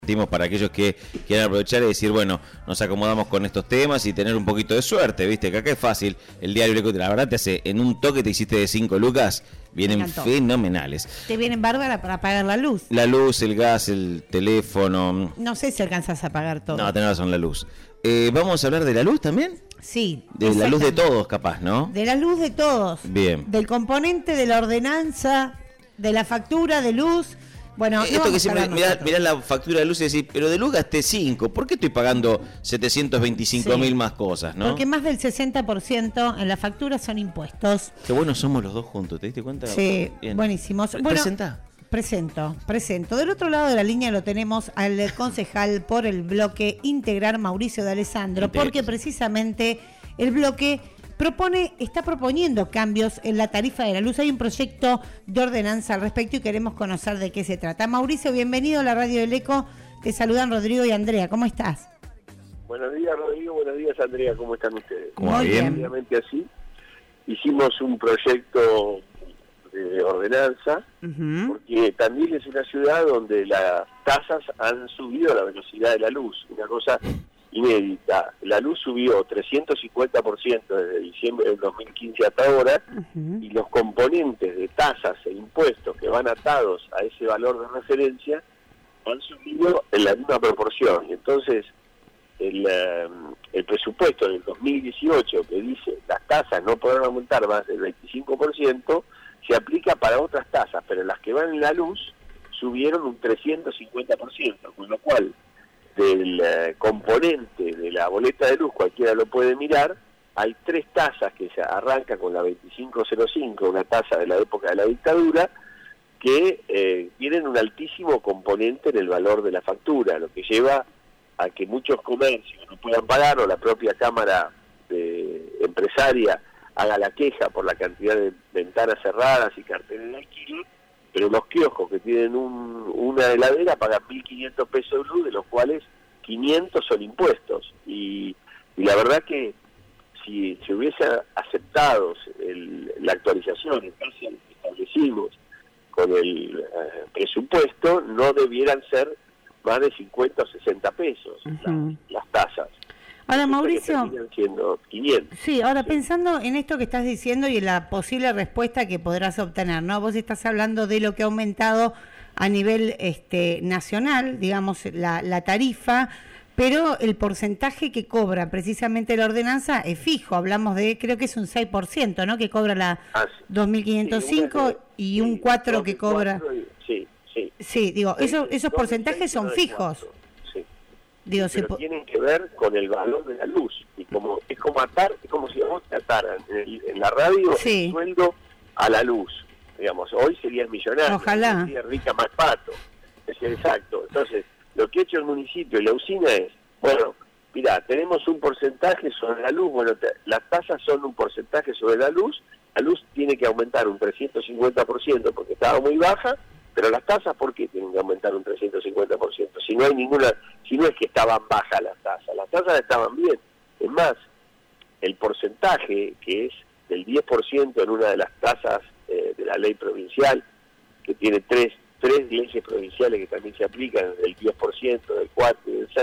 Para aquellos que quieran aprovechar y decir, bueno, nos acomodamos con estos temas y tener un poquito de suerte, ¿viste? Que acá es fácil. El diario Eco, la verdad, te hace en un toque, te hiciste de 5 lucas, vienen fenomenales. Te vienen bárbara para pagar la luz. La luz, el gas, el teléfono. No sé si alcanzas a pagar todo. No, tenés razón, la luz. ¿Vamos a hablar de la luz también? Sí. De la luz de todos, capaz, ¿no? De la luz de todos. Bien. Del componente de la ordenanza, de la factura de luz. Bueno, esto que siempre mirá la factura de luz y decís, pero de luz gasté 5, ¿por qué estoy pagando 725.000 más cosas, no? Porque más del 60% en la factura son impuestos. Qué buenos somos los dos juntos, ¿te diste cuenta? Sí, bien. Buenísimos. Bueno, ¿presentá? Presento. Del otro lado de la línea lo tenemos al concejal por el bloque Integrar, Mauricio de Alessandro, porque precisamente el bloque está proponiendo cambios en la tarifa de la luz. Hay un proyecto de ordenanza al respecto y queremos conocer de qué se trata. Mauricio, bienvenido a la Radio del Eco. Te saludan Rodrigo y Andrea. ¿Cómo estás? Buenos días, Rodrigo. Buenos días, Andrea. ¿Cómo están ustedes? Muy bien. Obviamente así. Hicimos un proyecto de ordenanza, porque Tandil es una ciudad donde las tasas han subido a la velocidad de la luz. Una cosa inédita. La luz subió 350% desde diciembre del 2015 hasta ahora, y los componentes de tasas e impuestos que van atados a ese valor de referencia han subido en la misma proporción. Y entonces el presupuesto del 2018, que dice las tasas no podrán aumentar más del 25%, se aplica para otras tasas, pero las que van en la luz subieron un 350%, con lo cual del componente de la boleta de luz, cualquiera lo puede mirar, hay 3 tasas que se arrancan con la 2505, una tasa de la época de la dictadura, que tienen un altísimo componente en el valor de la factura, lo que lleva a que muchos comercios no puedan pagar, o la propia Cámara Empresaria haga la queja por la cantidad de ventanas cerradas y carteles de alquiler, pero los kioscos que tienen una heladera pagan 1.500 pesos de luz, de los cuales 500 son impuestos. Y la verdad que si se hubiese aceptado la actualización en base a lo que establecimos con el presupuesto, no debieran ser más de 50 o 60 pesos las tasas. Ahora, Mauricio, siendo 500. Sí, ahora pensando en esto que estás diciendo y en la posible respuesta que podrás obtener, ¿no? Vos estás hablando de lo que ha aumentado a nivel nacional, digamos, la tarifa, pero el porcentaje que cobra precisamente la ordenanza es fijo. Hablamos de, creo que es un 6%, ¿no? Que cobra la 2.505 y un 4% que cobra... Sí, digo, esos porcentajes son fijos. Digo, pero tienen que ver con el valor de la luz, y como es como si vos te ataran en la radio el sueldo a la luz, digamos, hoy serías millonario, ojalá sería rica más pato, exacto. Entonces lo que ha hecho el municipio y la usina es, bueno, mirá, tenemos un porcentaje sobre la luz, bueno, las tasas son un porcentaje sobre la luz tiene que aumentar un 350% porque estaba muy baja, pero las tasas, ¿por qué tienen que aumentar un 350%? Si no hay si no es que estaban bajas las tasas estaban bien. Es más, el porcentaje que es del 10% en una de las tasas de la ley provincial, que tiene tres leyes provinciales que también se aplican, del 10%, del 4% y del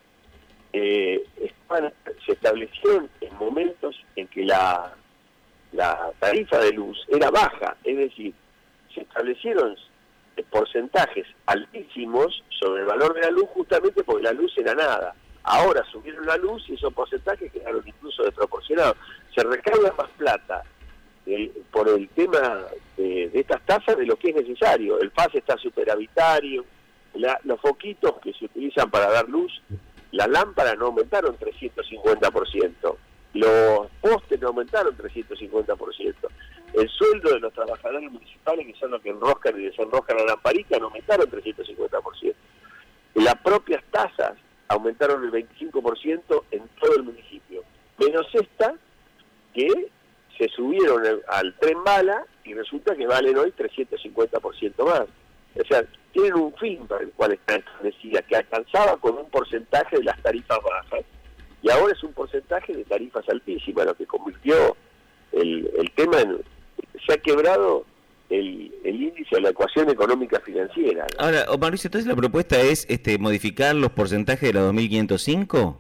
6%, se establecieron en momentos en que la tarifa de luz era baja, es decir, se establecieron porcentajes altísimos sobre el valor de la luz, justamente porque la luz era nada. Ahora subieron la luz y esos porcentajes quedaron incluso desproporcionados. Se recauda más plata por el tema de estas tasas de lo que es necesario. El FAS está superavitario, los foquitos que se utilizan para dar luz, las lámparas no aumentaron 350%, los postes no aumentaron 350%. El sueldo de los trabajadores municipales, que son los que enroscan y desenroscan la lamparita, no aumentaron 350%. Las propias tasas aumentaron el 25% en todo el municipio. Menos esta, que se subieron al tren bala y resulta que valen hoy 350% más. O sea, tienen un fin para el cual está establecida, que alcanzaba con un porcentaje de las tarifas bajas, y ahora es un porcentaje de tarifas altísimas, lo que convirtió el tema en... Se ha quebrado el índice, la ecuación económica financiera, ¿no? Ahora, Mauricio, entonces la propuesta es modificar los porcentajes de la 2505.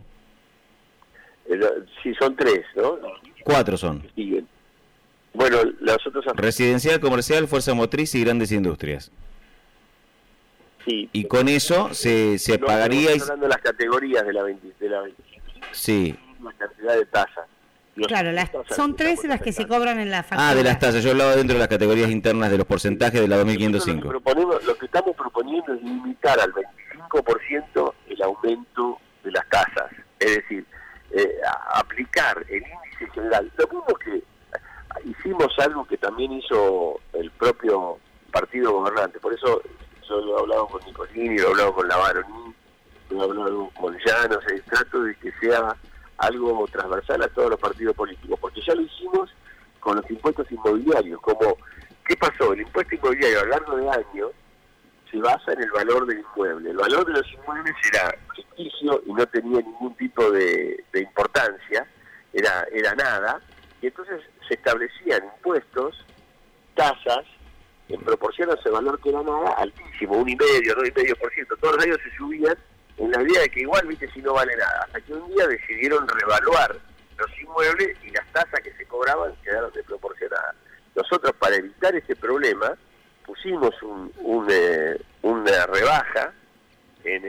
Sí, son 3, ¿no? 4 son. Siguen. Bueno, los otros... Residencial, comercial, fuerza motriz y grandes industrias. Sí. Y con eso se pagaría... Estamos hablando de las categorías de la 25. Sí. La cantidad de tasas. Claro, son 3 las que se cobran en la factura. Ah, de las tasas. Yo hablaba dentro de las categorías internas de los porcentajes de la 2505. Lo que estamos proponiendo es limitar al 25% el aumento de las tasas. Es decir, aplicar el índice general. Lo mismo que hicimos algo que también hizo el propio partido gobernante. Por eso yo lo he hablado con Nicolini, lo he hablado con Lavaroni, lo he hablado con Llanos. Trato de que sea algo transversal a todos los partidos políticos, porque ya lo hicimos con los impuestos inmobiliarios. Como, ¿qué pasó? El impuesto inmobiliario a lo largo de años se basa en el valor del inmueble. El valor de los inmuebles era ficticio y no tenía ningún tipo de importancia, era nada, y entonces se establecían impuestos, tasas, en proporción a ese valor que era nada, altísimo, 1,5%, 2,5%, todos los años se subían, en la idea de que igual, viste, si no vale nada, hasta que un día decidieron revaluar los inmuebles y las tasas que se cobraban quedaron desproporcionadas. Nosotros, para evitar ese problema, pusimos una rebaja en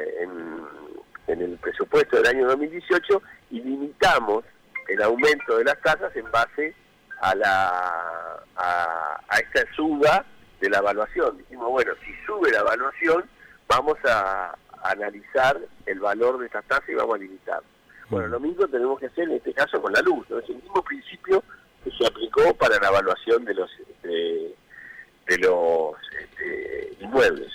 el presupuesto del año 2018 y limitamos el aumento de las tasas en base a esta suba de la evaluación. Dijimos, bueno, si sube la evaluación, vamos a analizar el valor de estas tasas y vamos a limitar. Bueno, lo mismo tenemos que hacer en este caso con la luz, ¿no? Es el mismo principio que se aplicó para la evaluación de los inmuebles.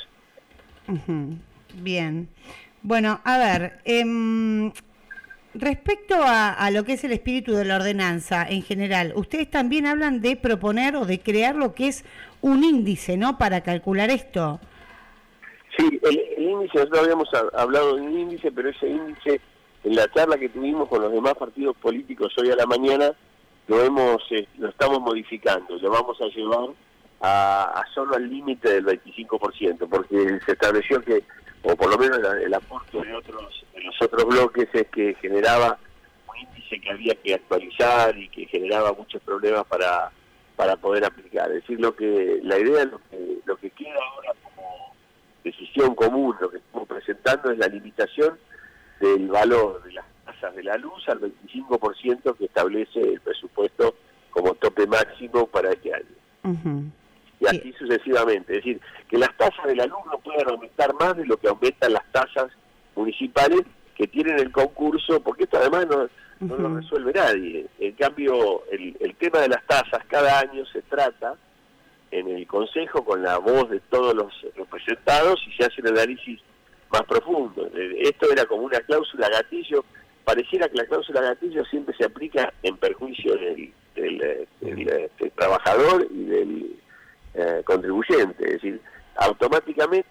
Bien. Bueno, a ver, respecto a lo que es el espíritu de la ordenanza en general, ustedes también hablan de proponer o de crear lo que es un índice, ¿no?, para calcular esto. Sí, el índice, nosotros habíamos hablado de un índice, pero ese índice, en la charla que tuvimos con los demás partidos políticos hoy a la mañana, lo estamos modificando, lo vamos a llevar a solo al límite del 25%, porque se estableció que, o por lo menos el aporte de los otros bloques, es que generaba un índice que había que actualizar y que generaba muchos problemas para poder aplicar. Es decir, la idea, lo que queda ahora como decisión común, lo que estamos presentando es la limitación del valor de las tasas de la luz al 25% que establece el presupuesto como tope máximo para este año. Y así sucesivamente. Es decir, que las tasas de la luz no pueden aumentar más de lo que aumentan las tasas municipales que tienen el concurso, porque esto además no lo resuelve nadie. En cambio, el tema de las tasas cada año se trata en el Consejo con la voz de todos los representados y se hace un análisis más profundo. Esto era como una cláusula gatillo. Pareciera que la cláusula gatillo siempre se aplica en perjuicio del trabajador y del contribuyente, es decir, automáticamente.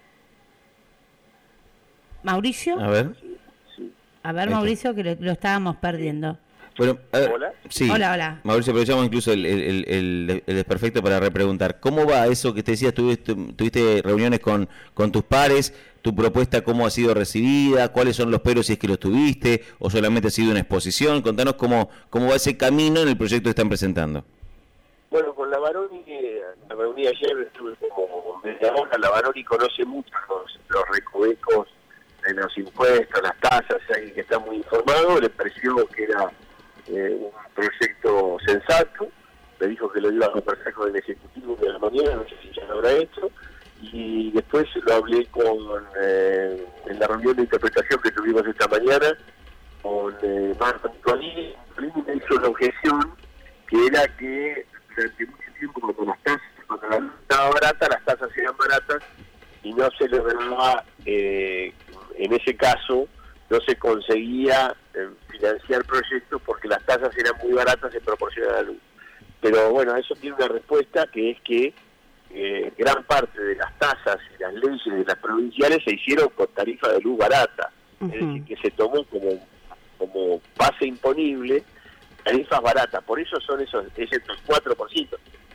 Mauricio. A ver. Sí. A ver, Mauricio, que lo estábamos perdiendo. Bueno, hola. Sí. Hola. Mauricio, aprovechamos incluso el desperfecto para repreguntar. ¿Cómo va eso que te decías? ¿Tuviste reuniones con tus pares? ¿Tu propuesta cómo ha sido recibida? ¿Cuáles son los peros si es que los tuviste? ¿O solamente ha sido una exposición? Contanos cómo va ese camino en el proyecto que están presentando. Bueno, con Lavaroni ayer estuve como media hora. Lavaroni conoce mucho los recovecos de los impuestos, las tasas, alguien que está muy informado. Le pareció que era un proyecto sensato. Me dijo que lo iba a conversar con el Ejecutivo de la mañana, no sé si ya lo habrá hecho. Y después lo hablé en la reunión de interpretación que tuvimos esta mañana con Marta Nicolini. Nicolini me hizo una objeción que era que durante mucho tiempo cuando la luz estaba barata, las tasas eran baratas y no se lograba, en ese caso, no se conseguía financiar proyectos porque las tasas eran muy baratas en proporción a la luz. Pero bueno, eso tiene una respuesta, que es que gran parte de las tasas y las leyes de las provinciales se hicieron con tarifa de luz barata. Es decir, que se tomó como base imponible tarifas baratas. Por eso son ese 4%.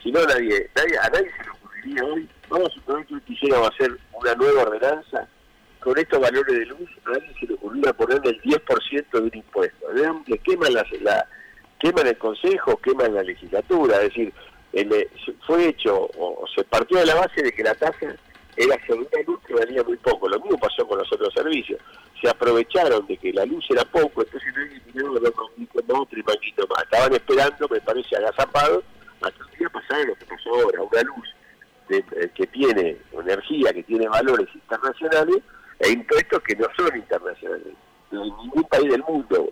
Si no, a nadie se le ocurriría hoy, vamos a suponer que quisiéramos hacer una nueva ordenanza, con estos valores de luz, a nadie se le ocurriría ponerle el 10% de un impuesto. Le queman queman el Consejo, queman la legislatura, es decir, fue hecho, o se partió de la base de que la tasa era sobre una luz que valía muy poco. Lo mismo pasó con los otros servicios. Se aprovecharon de que la luz era poco, entonces no eliminaron los manguitos más, otro manguito más. Estaban esperando, me parece, agazapados, hasta un día pasar lo que pasó ahora, una luz que tiene energía, que tiene valores internacionales, e impuestos que no son internacionales. En ningún país del mundo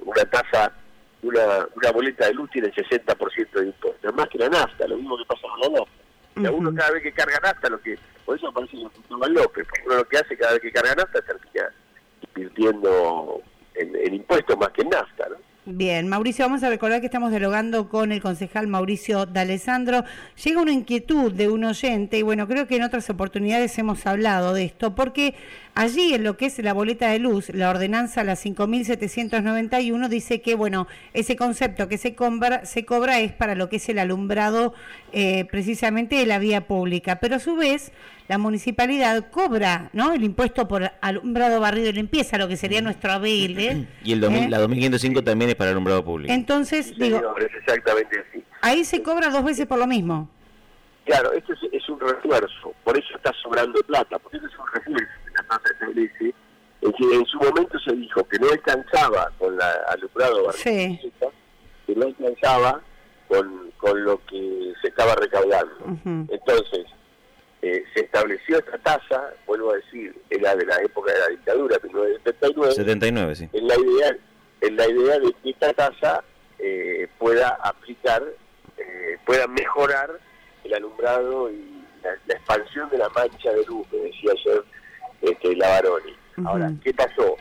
una boleta de luz tiene el 60% de impuestos, más que la nafta, lo mismo que pasa con la nafta. Y a uno cada vez que carga nafta, por eso aparece el Cristóbal López, porque uno lo que hace cada vez que carga nafta termina invirtiendo en impuestos más que en nafta, ¿no? Bien, Mauricio, vamos a recordar que estamos dialogando con el concejal Mauricio D'Alessandro. Llega una inquietud de un oyente, y bueno, creo que en otras oportunidades hemos hablado de esto, porque allí en lo que es la boleta de luz, la ordenanza, la 5.791, dice que, bueno, ese concepto que se cobra es para lo que es el alumbrado precisamente de la vía pública, pero a su vez la municipalidad cobra, ¿no?, el impuesto por alumbrado, barrido y limpieza, lo que sería nuestro ABL. Y la 2505 también es para alumbrado público. Entonces, sí, digo, es exactamente así. Ahí se cobra 2 veces por lo mismo. Claro, esto es un refuerzo, por eso está sobrando plata, porque eso es un refuerzo que la tasa establece. Es decir, en su momento se dijo que no alcanzaba con la alumbrado barrido, sí, que no alcanzaba con lo que se estaba recaudando. Entonces, se estableció esta tasa, vuelvo a decir, era de la época de la dictadura, 1979. 79, sí. En la idea de que esta tasa pueda aplicar, pueda mejorar el alumbrado y la expansión de la mancha de luz, que decía ayer Lavaroni. Ahora, ¿qué pasó?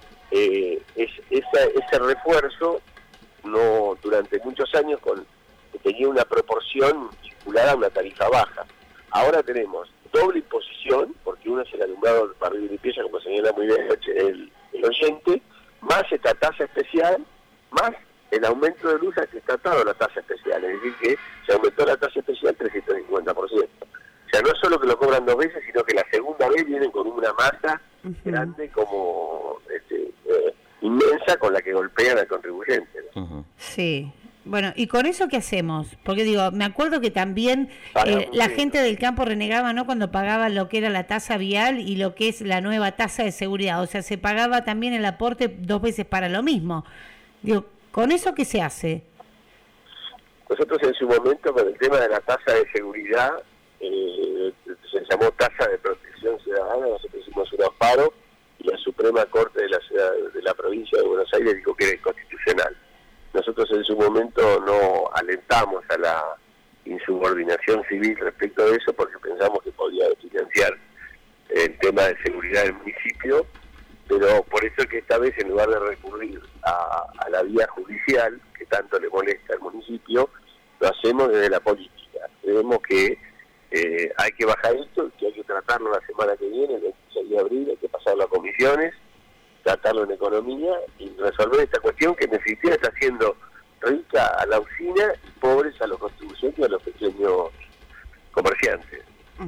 Ese refuerzo no durante muchos años tenía una proporción vinculada a una tarifa baja. Ahora tenemos doble imposición, porque uno es el alumbrado barrido y limpieza, como señala muy bien el oyente, más esta tasa especial, más el aumento de luz al que está atado la tasa especial. Es decir, que se aumentó la tasa especial 350%. O sea, no es solo que lo cobran 2 veces, sino que la segunda vez vienen con una masa grande como inmensa con la que golpean al contribuyente, ¿no? Sí. Bueno, ¿y con eso qué hacemos? Porque digo, me acuerdo que también la gente del campo renegaba, ¿no?, cuando pagaba lo que era la tasa vial y lo que es la nueva tasa de seguridad. O sea, se pagaba también el aporte 2 veces para lo mismo. Digo, ¿con eso qué se hace? Nosotros en su momento, con el tema de la tasa de seguridad, se llamó tasa de protección ciudadana, nosotros hicimos un amparo y la Suprema Corte de la provincia de Buenos Aires dijo que era inconstitucional. Nosotros en su momento no alentamos a la insubordinación civil respecto de eso, porque pensamos que podía financiar el tema de seguridad del municipio, pero por eso es que esta vez, en lugar de recurrir a la vía judicial, que tanto le molesta al municipio, lo hacemos desde la política. Creemos que hay que bajar esto, que hay que tratarlo la semana que viene, el 26 de abril, hay que pasarlo a comisiones, tratarlo en economía y resolver esta cuestión que en definitiva está haciendo rica a la usina y pobres a los contribuyentes y a los pequeños comerciantes.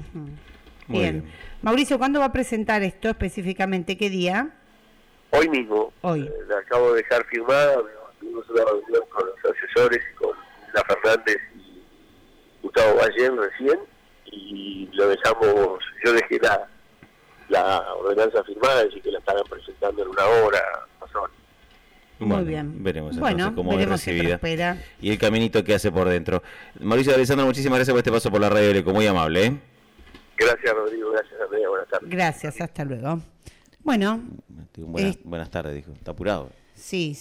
Bien. Mauricio, ¿cuándo va a presentar esto específicamente? ¿Qué día? Hoy mismo. Hoy. La acabo de dejar firmada, tuvimos una reunión con los asesores, con La Fernández y Gustavo Ballén recién, y lo dejamos, yo dejé la ordenanza firmada, así que la estarán presentando en una hora más o menos. Muy bien. Veremos entonces cómo es recibida y el caminito que hace por dentro. Mauricio D'Alessandro, muchísimas gracias por este paso por la radio, muy amable, ¿eh? Gracias, Rodrigo, gracias, Andrea, buenas tardes. Gracias, hasta luego. Bueno. Buenas tardes, dijo, está apurado. Sí.